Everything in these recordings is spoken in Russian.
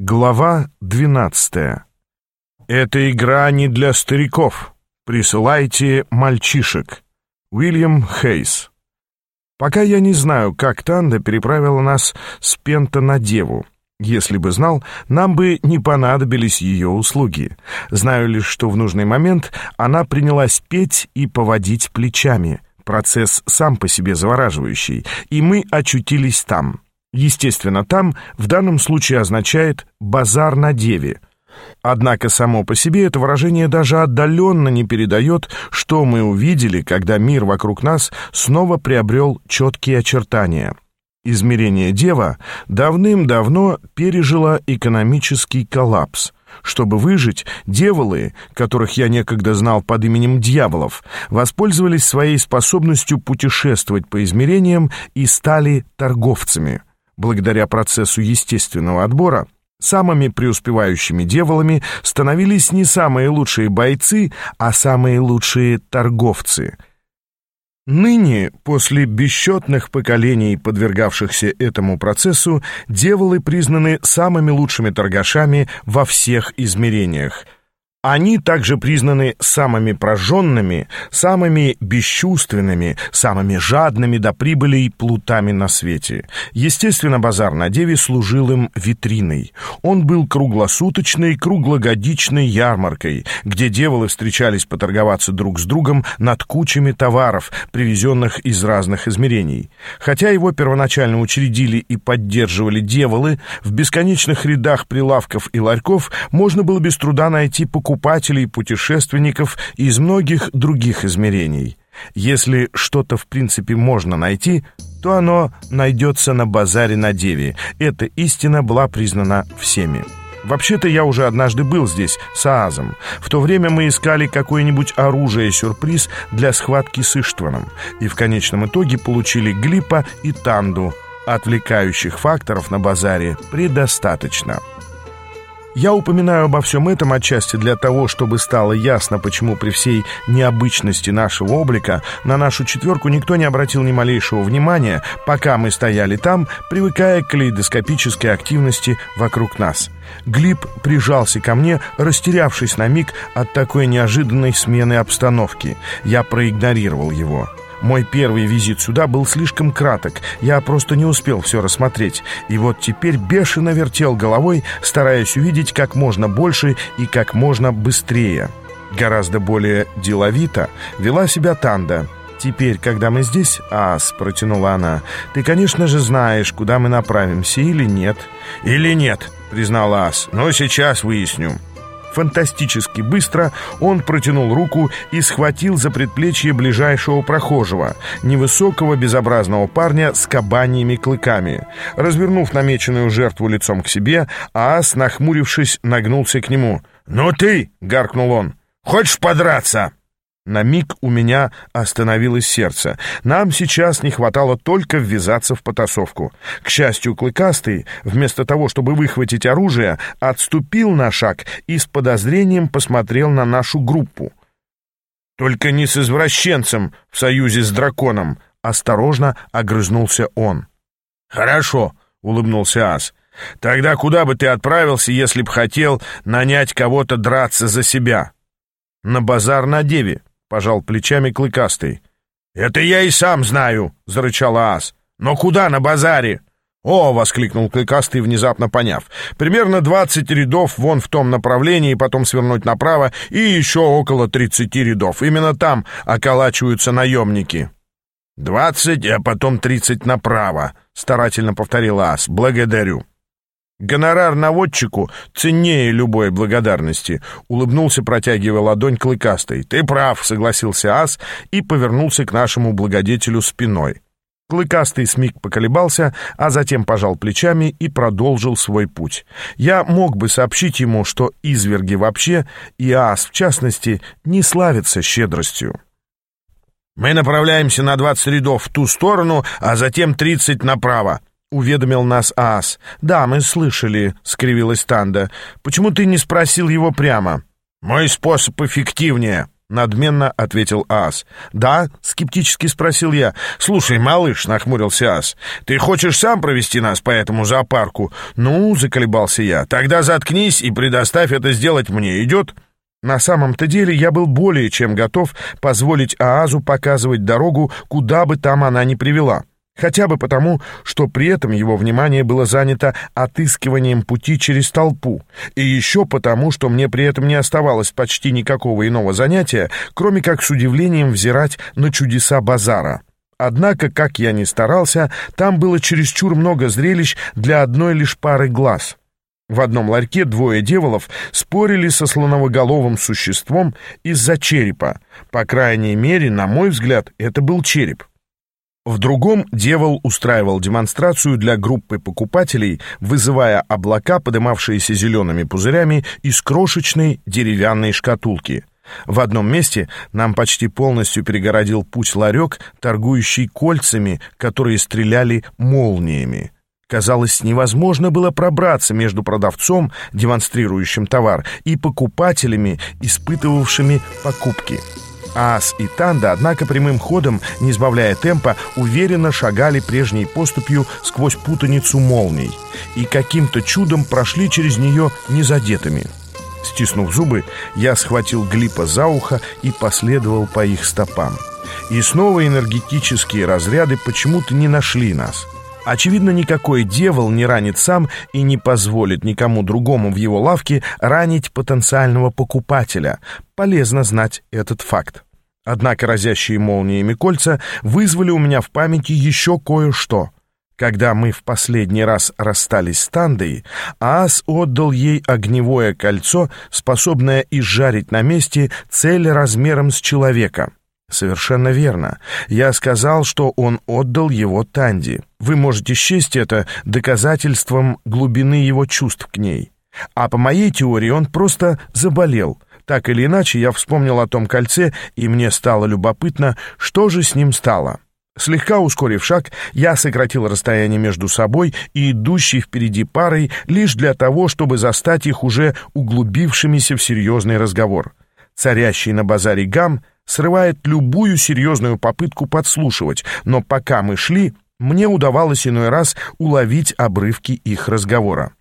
Глава 12. «Эта игра не для стариков. Присылайте мальчишек». Уильям Хейс. Пока я не знаю, как Танда переправила нас с Пента на Деву. Если бы знал, нам бы не понадобились ее услуги. Знаю лишь, что в нужный момент она принялась петь и поводить плечами. Процесс сам по себе завораживающий, и мы очутились там. Естественно, там в данном случае означает «базар на Деве». Однако само по себе это выражение даже отдаленно не передает, что мы увидели, когда мир вокруг нас снова приобрел четкие очертания. Измерение Дева давным-давно пережило экономический коллапс. Чтобы выжить, дьяволы, которых я некогда знал под именем дьяволов, воспользовались своей способностью путешествовать по измерениям и стали торговцами. Благодаря процессу естественного отбора самыми преуспевающими дьяволами становились не самые лучшие бойцы, а самые лучшие торговцы. Ныне, после бесчетных поколений, подвергавшихся этому процессу, дьяволы признаны самыми лучшими торгашами во всех измерениях. Они также признаны самыми прожженными, самыми бесчувственными, самыми жадными до прибыли плутами на свете. Естественно, базар на Деве служил им витриной. Он был круглосуточной, круглогодичной ярмаркой, где дьяволы встречались поторговаться друг с другом над кучами товаров, привезенных из разных измерений. Хотя его первоначально учредили и поддерживали дьяволы, в бесконечных рядах прилавков и ларьков можно было без труда найти покупателей и путешественников из многих других измерений. Если что-то в принципе можно найти, то оно найдется на базаре на Деве. Эта истина была признана всеми. Вообще-то я уже однажды был здесь с Аазом. В то время мы искали какое-нибудь оружие-сюрприз для схватки с Иштваном, и в конечном итоге получили Глипа и Танду. Отвлекающих факторов на базаре предостаточно. Я упоминаю обо всем этом отчасти для того, чтобы стало ясно, почему при всей необычности нашего облика на нашу четверку никто не обратил ни малейшего внимания, пока мы стояли там, привыкая к калейдоскопической активности вокруг нас. Глиб прижался ко мне, растерявшись на миг от такой неожиданной смены обстановки. Я проигнорировал его. Мой первый визит сюда был слишком краток, я просто не успел все рассмотреть, и вот теперь бешено вертел головой, стараясь увидеть как можно больше и как можно быстрее. Гораздо более деловито вела себя Танда. «Теперь, когда мы здесь, Аас», — протянула она, — «ты, конечно же, знаешь, куда мы направимся, или нет?» «Или нет», — признал Аас, — «но сейчас выясню». Фантастически быстро он протянул руку и схватил за предплечье ближайшего прохожего, невысокого безобразного парня с кабаньими клыками. Развернув намеченную жертву лицом к себе, Аас, нахмурившись, нагнулся к нему. «Ну ты!» — гаркнул он. «Хочешь подраться?» На миг у меня остановилось сердце. Нам сейчас не хватало только ввязаться в потасовку. К счастью, Клыкастый, вместо того, чтобы выхватить оружие, отступил на шаг и с подозрением посмотрел на нашу группу. «Только не с извращенцем в союзе с драконом», — осторожно огрызнулся он. «Хорошо», — улыбнулся Аас. «Тогда куда бы ты отправился, если б хотел нанять кого-то драться за себя?» «На базар на Деве», — пожал плечами Клыкастый. «Это я и сам знаю», — зарычал Аас. «Но куда на базаре?» «О!» — воскликнул Клыкастый, внезапно поняв. «Примерно 20 рядов вон в том направлении, потом свернуть направо, и еще около 30 рядов. Именно там околачиваются наемники». 20, а потом 30 направо», — старательно повторил Аас. «Благодарю». «Гонорар наводчику ценнее любой благодарности», — улыбнулся, протягивая ладонь Клыкастой. «Ты прав», — согласился Аас и повернулся к нашему благодетелю спиной. Клыкастый смиг поколебался, а затем пожал плечами и продолжил свой путь. Я мог бы сообщить ему, что изверги вообще, и Аас в частности, не славятся щедростью. «Мы направляемся на 20 рядов в ту сторону, а затем 30 направо», — уведомил нас Аас. «Да, мы слышали», — скривилась Танда. «Почему ты не спросил его прямо?» «Мой способ эффективнее», — надменно ответил Аас. «Да?» — скептически спросил я. «Слушай, малыш», — нахмурился Аас, — «ты хочешь сам провести нас по этому зоопарку?» «Ну», — заколебался я, — «тогда заткнись и предоставь это сделать мне. Идет?» На самом-то деле я был более чем готов позволить Аазу показывать дорогу, куда бы там она ни привела. Хотя бы потому, что при этом его внимание было занято отыскиванием пути через толпу, и еще потому, что мне при этом не оставалось почти никакого иного занятия, кроме как с удивлением взирать на чудеса базара. Однако, как я ни старался, там было чересчур много зрелищ для одной лишь пары глаз. В одном ларьке двое дьяволов спорили со слоновоголовым существом из-за черепа. По крайней мере, на мой взгляд, это был череп. В другом дьявол устраивал демонстрацию для группы покупателей, вызывая облака, подымавшиеся зелеными пузырями из крошечной деревянной шкатулки. В одном месте нам почти полностью перегородил путь ларек, торгующий кольцами, которые стреляли молниями. Казалось, невозможно было пробраться между продавцом, демонстрирующим товар, и покупателями, испытывавшими покупки. Аас и Танда, однако, прямым ходом, не сбавляя темпа, уверенно шагали прежней поступью сквозь путаницу молний и каким-то чудом прошли через нее незадетыми. Стиснув зубы, я схватил Глипа за ухо и последовал по их стопам. И снова энергетические разряды почему-то не нашли нас. Очевидно, никакой дьявол не ранит сам и не позволит никому другому в его лавке ранить потенциального покупателя. Полезно знать этот факт. Однако разящие молниями кольца вызвали у меня в памяти еще кое-что. Когда мы в последний раз расстались с Тандой, Аас отдал ей огневое кольцо, способное изжарить на месте цель размером с человека. Совершенно верно. Я сказал, что он отдал его Танде. Вы можете счесть это доказательством глубины его чувств к ней. А по моей теории он просто заболел. Так или иначе, я вспомнил о том кольце, и мне стало любопытно, что же с ним стало. Слегка ускорив шаг, я сократил расстояние между собой и идущей впереди парой лишь для того, чтобы застать их уже углубившимися в серьезный разговор. Царящий на базаре гам срывает любую серьезную попытку подслушивать, но пока мы шли, мне удавалось иной раз уловить обрывки их разговора.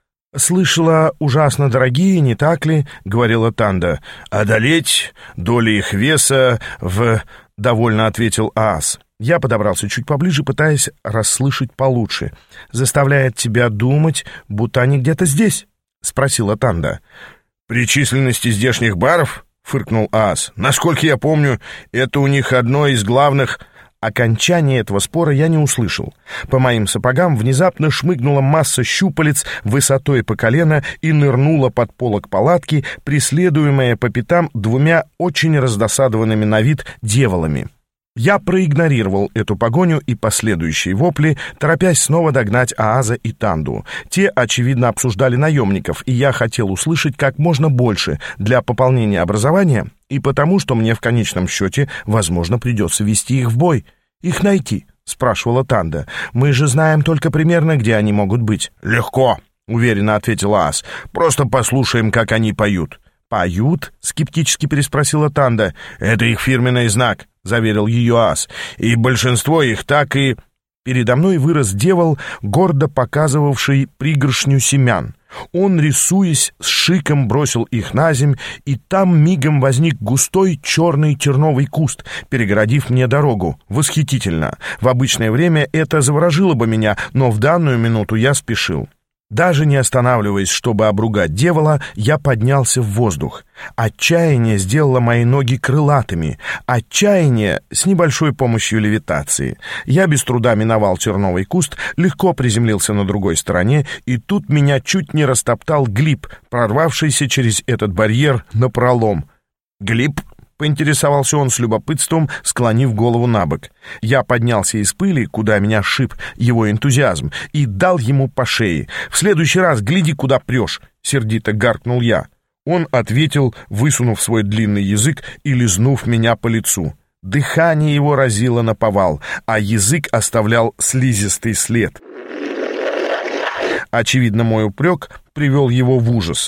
«Слышала, ужасно дорогие, не так ли?» — говорила Танда. «Одолеть доли их веса в...» — довольно ответил Аас. Я подобрался чуть поближе, пытаясь расслышать получше. «Заставляет тебя думать, будто они где-то здесь?» — спросила Танда. «При численности здешних баров?» — фыркнул Аас. «Насколько я помню, это у них одно из главных...» Окончания этого спора я не услышал. По моим сапогам внезапно шмыгнула масса щупалец высотой по колено и нырнула под полог палатки, преследуемая по пятам двумя очень раздосадованными на вид дьяволами. Я проигнорировал эту погоню и последующие вопли, торопясь снова догнать Ааза и Танду. Те, очевидно, обсуждали наемников, и я хотел услышать как можно больше для пополнения образования и потому, что мне в конечном счете, возможно, придется вести их в бой. «Их найти?» — спрашивала Танда. «Мы же знаем только примерно, где они могут быть». «Легко», — уверенно ответил Аас. «Просто послушаем, как они поют». «Поют?» — скептически переспросила Танда. «Это их фирменный знак», — заверил ее Аас. «И большинство их так и...» Передо мной вырос дьявол, гордо показывавший пригоршню семян. Он, рисуясь, с шиком бросил их на земь, и там мигом возник густой черный терновый куст, перегородив мне дорогу. Восхитительно. В обычное время это заворожило бы меня, но в данную минуту я спешил. Даже не останавливаясь, чтобы обругать дьявола, я поднялся в воздух. Отчаяние сделало мои ноги крылатыми. Отчаяние с небольшой помощью левитации. Я без труда миновал терновый куст, легко приземлился на другой стороне, и тут меня чуть не растоптал Глип, прорвавшийся через этот барьер напролом. «Глип?» — поинтересовался он с любопытством, склонив голову на бок. Я поднялся из пыли, куда меня сшиб его энтузиазм, и дал ему по шее. «В следующий раз гляди, куда прешь!» — сердито гаркнул я. Он ответил, высунув свой длинный язык и лизнув меня по лицу. Дыхание его разило наповал, а язык оставлял слизистый след. Очевидно, мой упрек привел его в ужас.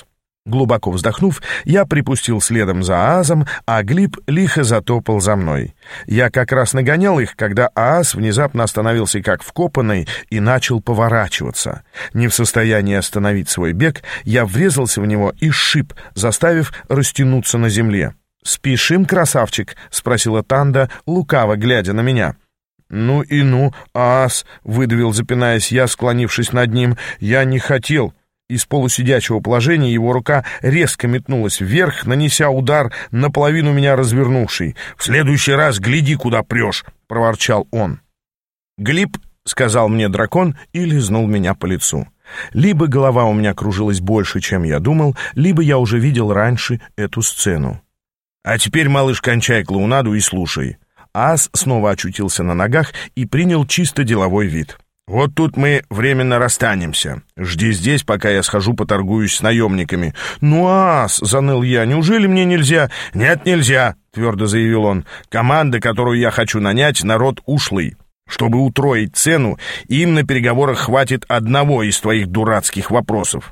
Глубоко вздохнув, я припустил следом за Аазом, а Глиб лихо затопал за мной. Я как раз нагонял их, когда Ааз внезапно остановился как вкопанный и начал поворачиваться. Не в состоянии остановить свой бег, я врезался в него и сшиб, заставив растянуться на земле. «Спешим, красавчик?» — спросила Танда, лукаво глядя на меня. «Ну и ну, Аас!» — выдавил, запинаясь я, склонившись над ним. «Я не хотел!» Из полусидячего положения его рука резко метнулась вверх, нанеся удар, наполовину меня развернувший. «В следующий раз гляди, куда прешь!» — проворчал он. «Глиб!» — сказал мне дракон и лизнул меня по лицу. Либо голова у меня кружилась больше, чем я думал, либо я уже видел раньше эту сцену. «А теперь, малыш, кончай клоунаду и слушай». Аас снова очутился на ногах и принял чисто деловой вид. «Вот тут мы временно расстанемся. Жди здесь, пока я схожу поторгуюсь с наемниками». «Ну, Аас!» — заныл я. «Неужели мне нельзя?» «Нет, нельзя!» — твердо заявил он. «Команда, которую я хочу нанять, народ ушлый. Чтобы утроить цену, им на переговорах хватит одного из твоих дурацких вопросов».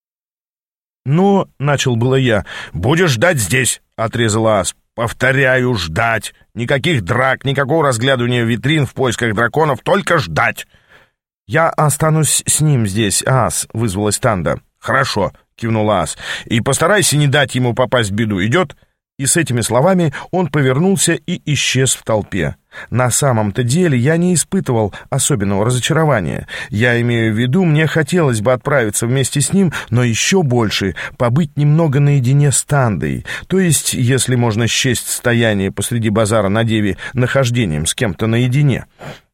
«Но...» — начал было я. «Будешь ждать здесь!» — отрезал Аас. «Повторяю, ждать! Никаких драк, никакого разглядывания витрин в поисках драконов, только ждать!» «Я останусь с ним здесь, Аас», — вызвалась Танда. «Хорошо», — кивнул Аас. «И постарайся не дать ему попасть в беду, идет?» И с этими словами он повернулся и исчез в толпе. На самом-то деле я не испытывал особенного разочарования. Я имею в виду, мне хотелось бы отправиться вместе с ним, но еще больше побыть немного наедине с Тандой. То есть, если можно счесть стояние посреди базара на Деве нахождением с кем-то наедине.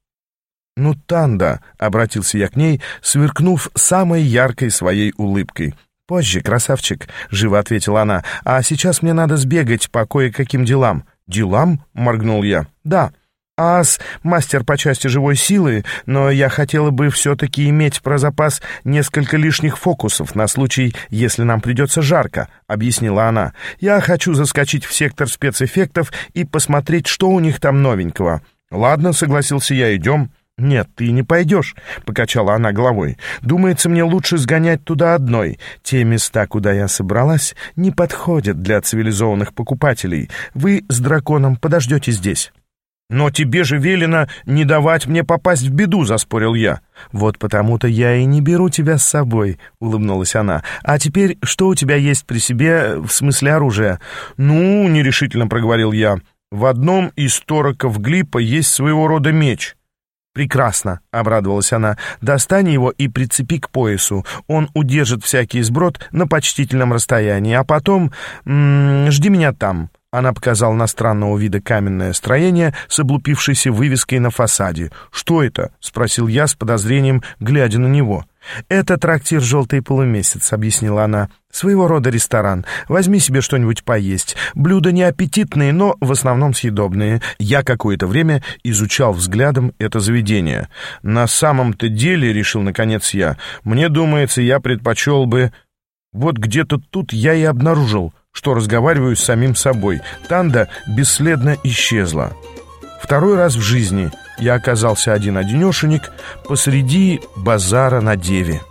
«Ну, Танда», — обратился я к ней, сверкнув самой яркой своей улыбкой. «Позже, красавчик», — живо ответила она, — «а сейчас мне надо сбегать по кое-каким делам». «Делам?» — моргнул я. «Да. Аас — мастер по части живой силы, но я хотела бы все-таки иметь про запас несколько лишних фокусов на случай, если нам придется жарко», — объяснила она. «Я хочу заскочить в сектор спецэффектов и посмотреть, что у них там новенького». «Ладно», — согласился я, — «идем». «Нет, ты не пойдешь», — покачала она головой. «Думается, мне лучше сгонять туда одной. Те места, куда я собралась, не подходят для цивилизованных покупателей. Вы с драконом подождете здесь». «Но тебе же велено не давать мне попасть в беду», — заспорил я. «Вот потому-то я и не беру тебя с собой», — улыбнулась она. «А теперь, что у тебя есть при себе, в смысле оружия?» «Ну», — нерешительно проговорил я, — «в одном из тороков Глипа есть своего рода меч». «Прекрасно», — обрадовалась она. «Достань его и прицепи к поясу. Он удержит всякий сброд на почтительном расстоянии. А потом... жди меня там». Она показала на странного вида каменное строение с облупившейся вывеской на фасаде. «Что это?» — спросил я с подозрением, глядя на него. «Это трактир «Желтый полумесяц», — объяснила она. «Своего рода ресторан. Возьми себе что-нибудь поесть. Блюда не аппетитные, но в основном съедобные». Я какое-то время изучал взглядом это заведение. «На самом-то деле, — решил наконец я, — мне думается, я предпочел бы...» Вот где-то тут я и обнаружил, что разговариваю с самим собой. Танда бесследно исчезла. Второй раз в жизни я оказался один-одинешенек посреди базара на Деве.